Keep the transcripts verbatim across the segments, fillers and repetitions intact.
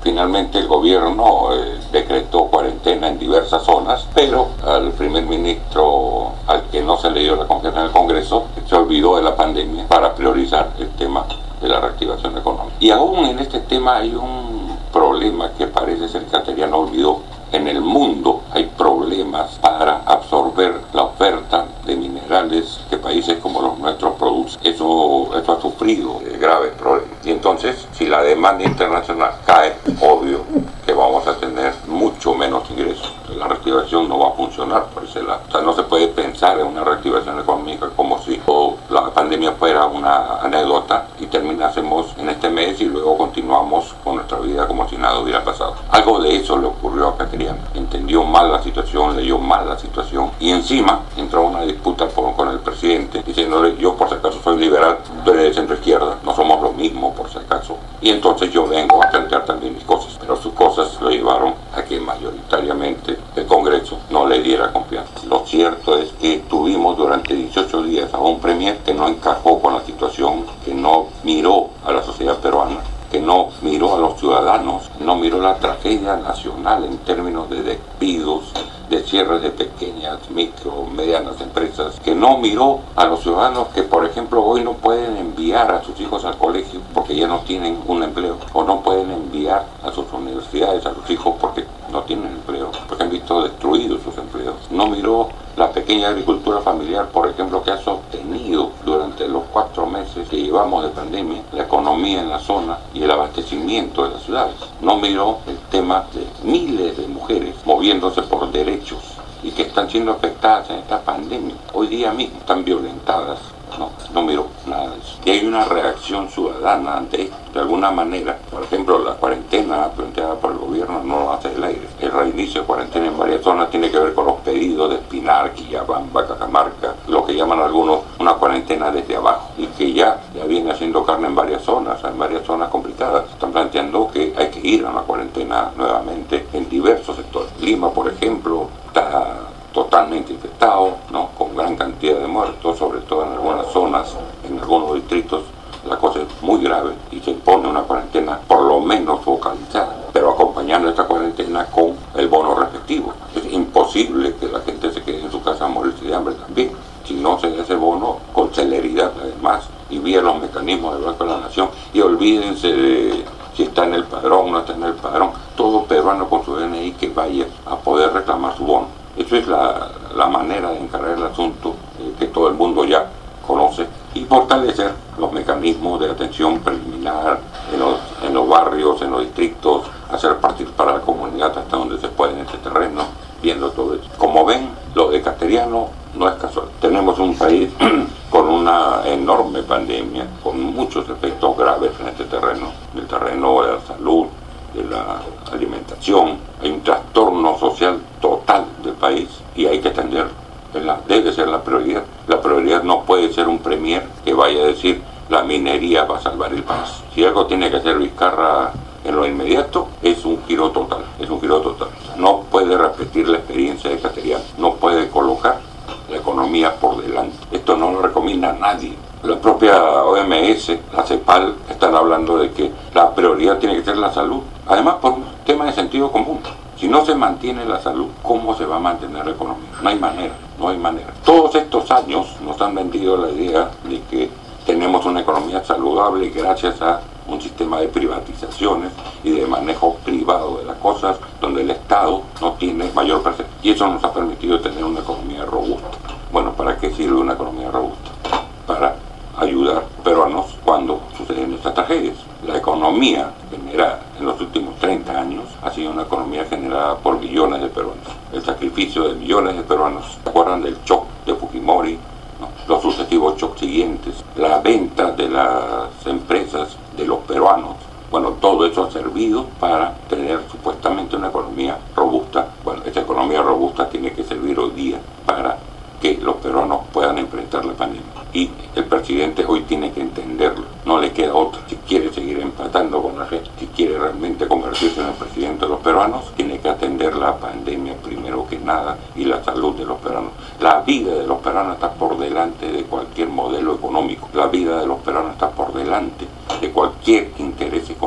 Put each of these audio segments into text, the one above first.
Finalmente el gobierno eh, decretó cuarentena en diversas zonas, pero al primer ministro, al que no se le dio la confianza en el Congreso, se olvidó de la pandemia para priorizar el tema de la reactivación económica. Y aún en este tema hay un problema que parece ser que Cateriano olvidó. En el mundo hay problemas para absorber la oferta de minerales que países como los nuestros producen. Eso, eso ha sufrido eh, graves problemas. Y entonces, si la demanda internacional cae, obvio que vamos a tener mucho menos ingresos. La reactivación no va a funcionar por ese lado. O sea, no se puede pensar en una reactivación económica como si oh, la pandemia fuera una anécdota y terminásemos en este mes y luego continuamos con nuestra vida como si nada hubiera pasado. Algo de eso le ocurrió a Cateriano. Entendió mal la situación, leyó mal la situación y encima entró a una disputa por, con el presidente diciéndole: yo por si acaso soy liberal, tú eres de centro izquierda, no somos lo mismo por si acaso, y entonces yo vengo a plantear también mis cosas. Pero sus cosas lo llevaron a que mayoritariamente el Congreso no le diera confianza. Lo cierto es que tuvimos durante dieciocho días a un premier que no encajó con la situación, que no miró a la sociedad peruana, que no miró a los ciudadanos, no miró la tragedia nacional en términos de despidos, de cierres de pequeñas, micro, medianas empresas, que no miró a los ciudadanos que, por ejemplo, hoy no pueden enviar a sus hijos al colegio porque ya no tienen un empleo, o no pueden enviar a sus universidades a sus hijos porque no tienen empleo, porque han visto destruidos sus empleos. No miró la pequeña agricultura familiar, por ejemplo, que ha sostenido durante los cuatro meses que llevamos de pandemia la economía en la zona y el abastecimiento de las ciudades. No miró el tema de miles de mujeres moviéndose por derechos y que están siendo afectadas en esta pandemia. Hoy día mismo están violentadas. No, no miró nada de eso. Y hay una reacción ciudadana ante esto. De alguna manera, por ejemplo, la cuarentena planteada por el gobierno no lo hace el aire. El reinicio de cuarentena en varias zonas tiene que ver con los pedidos de Espinar, Quillabamba, Cajamarca, lo que llaman algunos una cuarentena desde abajo, y que ya, ya viene haciendo carne en varias zonas, en varias zonas complicadas. Están planteando que hay que ir a una cuarentena nuevamente en diversos sectores. Lima, por ejemplo, está totalmente infectado, ¿no? Con gran cantidad de muertos, sobre todo en algunas zonas, en algunos distritos. La cosa es muy grave y se impone una cuarentena por lo menos focalizada, pero acompañando esta cuarentena con el bono respectivo. Es imposible que la gente se quede en su casa a morirse de hambre también. Si no se da ese bono con celeridad además y vía los mecanismos del Banco de la Nación, y olvídense de si está en el padrón o no está en el padrón, todo peruano con su D N I que vaya a poder reclamar su bono. Eso es la, la manera de encarar el asunto eh, que todo el mundo ya conoce, y fortalecer los mecanismos de atención preliminar en los, en los barrios, en los distritos, hacer participar a la comunidad hasta donde se puede en este terreno, viendo todo eso. Como ven, lo de Cateriano no es casual. Tenemos un país con una enorme pandemia, con muchos efectos graves en este terreno, en el terreno de la salud, de la alimentación. Hay un trastorno social total del país y hay que atenderlo. La, debe ser la prioridad. La prioridad no puede ser un premier que vaya a decir la minería va a salvar el país. Si algo tiene que hacer Vizcarra en lo inmediato, es un giro total, es un giro total. No puede repetir la experiencia de Cateriano, no puede colocar la economía por delante. Esto no lo recomienda nadie. La propia O M S, la CEPAL, están hablando de que la prioridad tiene que ser la salud. Además, por un tema de sentido común. Si no se mantiene la salud, ¿cómo se va a mantener la economía? No hay manera, no hay manera. Todos estos años nos han vendido la idea de que tenemos una economía saludable gracias a un sistema de privatizaciones y de manejo privado de las cosas, donde el Estado no tiene mayor percepción. Y eso nos ha permitido tener una economía robusta. Bueno, ¿para qué sirve una economía robusta? Para ayudar a los peruanos cuando suceden estas tragedias. La economía generada en los últimos treinta años ha sido una economía generada por millones de peruanos. El sacrificio de millones de peruanos. ¿Se acuerdan del shock de Fujimori? ¿No? Los sucesivos shocks siguientes, la venta de las empresas de los peruanos. Bueno, todo eso ha servido para tener supuestamente una economía robusta. Bueno, esta economía robusta tiene que servir hoy día para que los peruanos puedan enfrentar la pandemia. Y el presidente hoy tiene que entenderlo, no le queda otra. Si quiere seguir empatando con la gente, si quiere realmente convertirse en el presidente de los peruanos, tiene que atender la pandemia primero que nada y la salud de los peruanos. La vida de los peruanos está por delante de cualquier modelo económico. La vida de los peruanos está por delante de cualquier interés económico.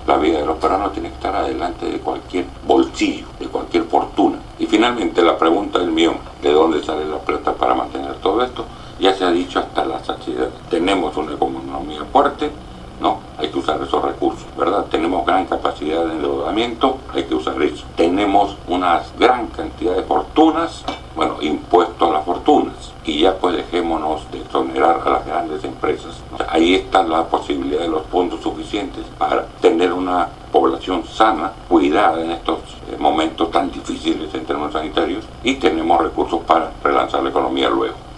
La vida de los peruanos tiene que estar adelante de cualquier bolsillo, de cualquier fortuna. Y finalmente la pregunta del millón, ¿de dónde sale la plata para mantener todo esto? Ya se ha dicho hasta la saciedad. Tenemos una economía fuerte, ¿no? Hay que usar esos recursos, ¿verdad? Tenemos gran capacidad de endeudamiento, hay que usar eso. Tenemos una gran cantidad de fortunas, bueno, impuesto a las fortunas. Y ya pues dejémonos de exonerar a las grandes empresas. O sea, ahí está la posibilidad de los fondos suficientes para tener una población sana, cuidada en estos eh, momentos tan difíciles en términos sanitarios, y tenemos recursos para relanzar la economía luego.